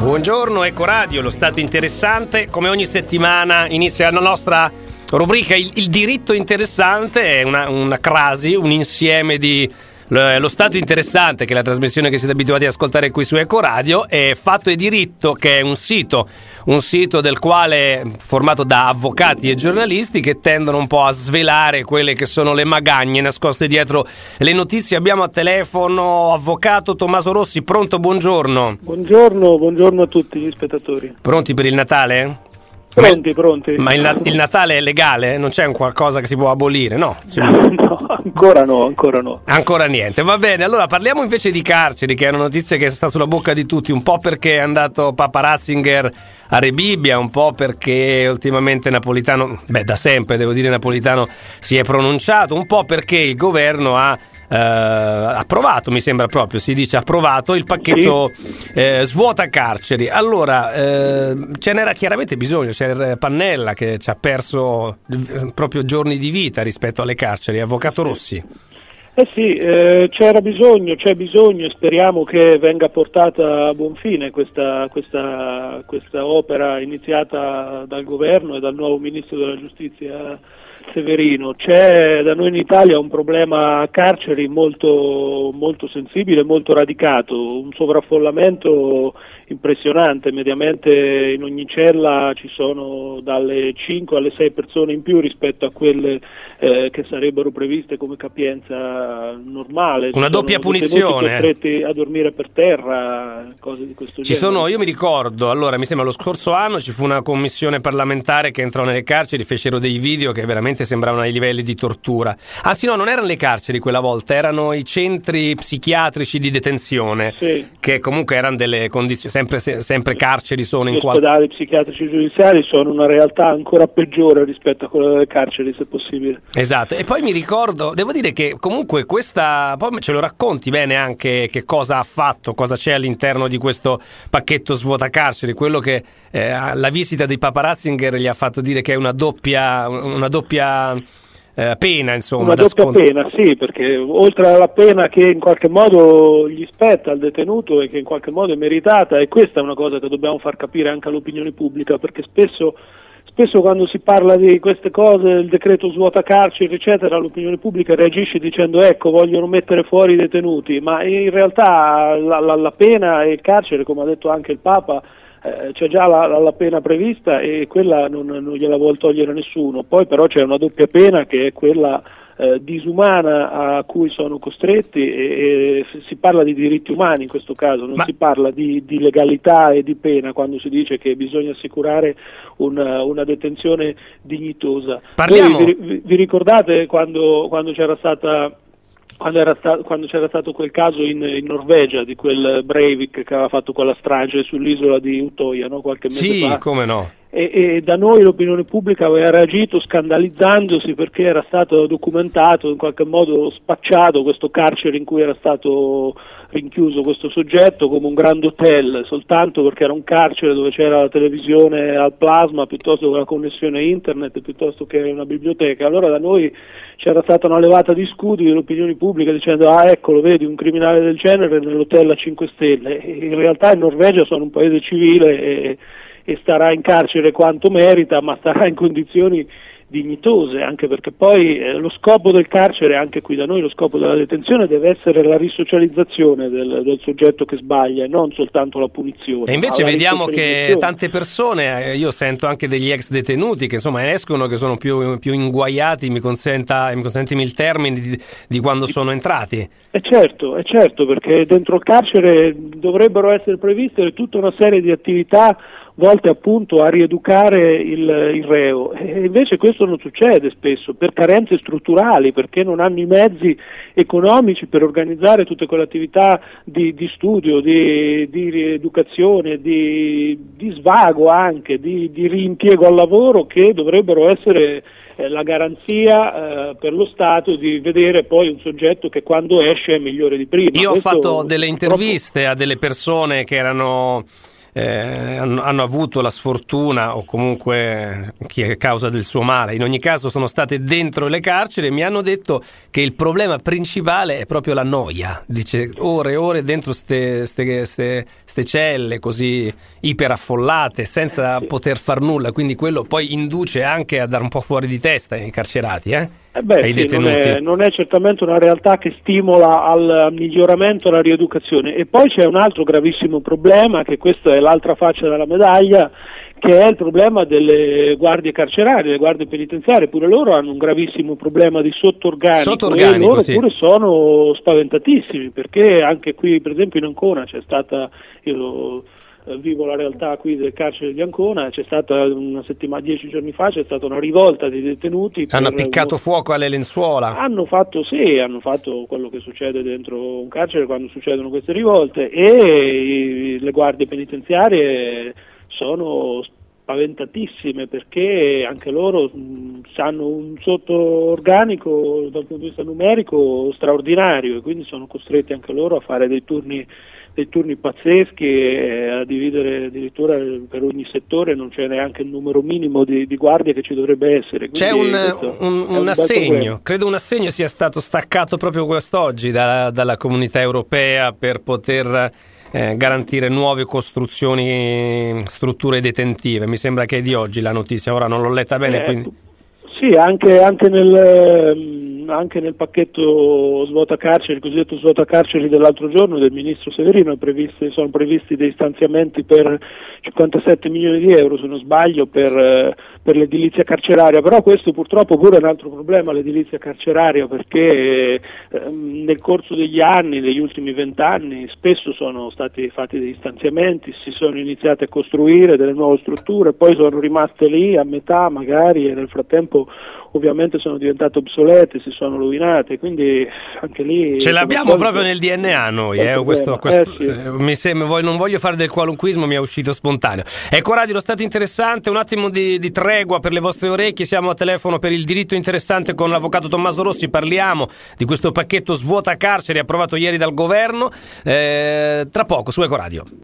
Buongiorno, Ecoradio, lo Stato interessante. Come ogni settimana inizia la nostra rubrica il diritto interessante, è una crasi, un insieme di lo Stato interessante, che è la trasmissione che siete abituati ad ascoltare qui su Ecoradio, e Fatto e Diritto, che è un sito del quale formato da avvocati e giornalisti che tendono un po' a svelare quelle che sono le magagne nascoste dietro le notizie. Abbiamo a telefono avvocato Tommaso Rossi. Pronto? Buongiorno. Buongiorno a tutti gli spettatori. Pronti per il Natale? Pronti. Ma il Natale è legale? Non c'è un qualcosa che si può abolire? No, ancora no. Ancora niente, va bene. Allora parliamo invece di carceri, che è una notizia che sta sulla bocca di tutti, un po' perché è andato Papa Ratzinger a Rebibbia, un po' perché ultimamente Napolitano, da sempre devo dire Napolitano, si è pronunciato, un po' perché il governo ha approvato, mi sembra proprio, si dice approvato il pacchetto svuota carceri. Allora ce n'era chiaramente bisogno, c'era Pannella che ci ha perso proprio giorni di vita rispetto alle carceri. Avvocato Rossi. C'è bisogno e speriamo che venga portata a buon fine questa opera iniziata dal governo e dal nuovo ministro della giustizia Severino. C'è da noi in Italia un problema carceri molto, molto sensibile, molto radicato, un sovraffollamento impressionante. Mediamente in ogni cella ci sono dalle 5 alle 6 persone in più rispetto a quelle che sarebbero previste come capienza normale. Una doppia punizione. Costretti a dormire per terra, cose di questo genere. Io mi ricordo, allora mi sembra lo scorso anno ci fu una commissione parlamentare che entrò nelle carceri, fecero dei video che veramente sembravano ai livelli di tortura. Anzi no, non erano le carceri quella volta, erano i centri psichiatrici di detenzione, che comunque erano delle condizioni, sempre carceri sono in qualche... Gli ospedali psichiatrici giudiziari sono una realtà ancora peggiore rispetto a quella delle carceri, se possibile. Esatto, e poi mi ricordo, devo dire che comunque questa, poi ce lo racconti bene anche che cosa ha fatto, cosa c'è all'interno di questo pacchetto svuota carceri, quello che la visita di Papa Ratzinger gli ha fatto dire che è una doppia pena, insomma. Una doppia pena, sì, perché oltre alla pena che in qualche modo gli spetta al detenuto e che in qualche modo è meritata, e questa è una cosa che dobbiamo far capire anche all'opinione pubblica, perché spesso quando si parla di queste cose, il decreto svuota carceri eccetera, l'opinione pubblica reagisce dicendo ecco, vogliono mettere fuori i detenuti, ma in realtà la pena e il carcere, come ha detto anche il Papa, c'è già la pena prevista e quella non gliela vuol togliere nessuno. Poi però c'è una doppia pena che è quella disumana a cui sono costretti, e si parla di diritti umani in questo caso, non si parla di legalità e di pena quando si dice che bisogna assicurare una detenzione dignitosa. Voi vi ricordate quando c'era stato quel caso in Norvegia di quel Breivik che aveva fatto quella strage sull'isola di Utoya, no? Qualche mese fa. Sì, come no. E da noi l'opinione pubblica aveva reagito scandalizzandosi perché era stato documentato, in qualche modo spacciato questo carcere in cui era stato rinchiuso questo soggetto come un grand hotel, soltanto perché era un carcere dove c'era la televisione al plasma piuttosto che la connessione internet, piuttosto che una biblioteca. Allora da noi c'era stata una levata di scudi dell'opinione pubblica dicendo eccolo, vedi, un criminale del genere nell'hotel a 5 stelle. E in realtà in Norvegia sono un paese civile e starà in carcere quanto merita, ma starà in condizioni dignitose, anche perché poi lo scopo del carcere, anche qui da noi lo scopo della detenzione deve essere la risocializzazione del soggetto che sbaglia e non soltanto la punizione. E invece vediamo che tante persone, io sento anche degli ex detenuti che insomma escono, che sono più inguaiati, mi consentimi il termine, di quando sono entrati. È certo, perché dentro il carcere dovrebbero essere previste tutta una serie di attività volte appunto a rieducare il reo, e invece questo non succede spesso per carenze strutturali, perché non hanno i mezzi economici per organizzare tutte quelle attività di studio, di rieducazione, di svago anche, di riimpiego al lavoro, che dovrebbero essere la garanzia per lo Stato di vedere poi un soggetto che quando esce è migliore di prima. Io ho fatto delle interviste a delle persone che erano hanno avuto la sfortuna, o comunque chi è causa del suo male, in ogni caso sono state dentro le carceri e mi hanno detto che il problema principale è proprio la noia. Dice, ore e ore dentro ste celle così iperaffollate senza poter far nulla, quindi quello poi induce anche a dare un po' fuori di testa ai carcerati, ai detenuti. Non è certamente una realtà che stimola al miglioramento e alla rieducazione. E poi c'è un altro gravissimo problema, che questa è l'altra faccia della medaglia, che è il problema delle guardie carcerarie, le guardie penitenziarie. Pure loro hanno un gravissimo problema di sottorganico e loro pure sono spaventatissimi, perché anche qui per esempio in Ancona c'è stata, io vivo la realtà qui del carcere di Ancona, c'è stata 10 giorni fa c'è stata una rivolta di detenuti. Hanno appiccato fuoco alle lenzuola. Hanno fatto quello che succede dentro un carcere quando succedono queste rivolte, e le guardie penitenziarie sono spaventatissime perché anche loro hanno un sottoorganico dal punto di vista numerico straordinario, e quindi sono costretti anche loro a fare dei turni pazzeschi, e a dividere addirittura per ogni settore non c'è neanche il numero minimo di guardie che ci dovrebbe essere. C'è un assegno, credo un assegno sia stato staccato proprio quest'oggi dalla Comunità Europea per poter garantire nuove costruzioni, strutture detentive. Mi sembra che è di oggi la notizia, ora non l'ho letta bene, quindi... Sì, anche nel pacchetto svuota carceri, il cosiddetto svuota carceri dell'altro giorno del ministro Severino, sono previsti dei stanziamenti per 57 milioni di euro, se non sbaglio, per l'edilizia carceraria. Però questo purtroppo pure è un altro problema, l'edilizia carceraria, perché nel corso degli ultimi 20 anni, spesso sono stati fatti degli stanziamenti, si sono iniziate a costruire delle nuove strutture, poi sono rimaste lì a metà magari, e nel frattempo ovviamente sono diventate obsolete, si sono rovinate, quindi anche lì... Ce l'abbiamo proprio nel DNA noi, sì. Non voglio fare del qualunquismo, mi è uscito spontaneo. Ecco, Radio Lo Stato Interessante, un attimo di tregua per le vostre orecchie, siamo a telefono per il diritto interessante con l'avvocato Tommaso Rossi, parliamo di questo pacchetto svuota carceri approvato ieri dal governo, tra poco su Ecoradio.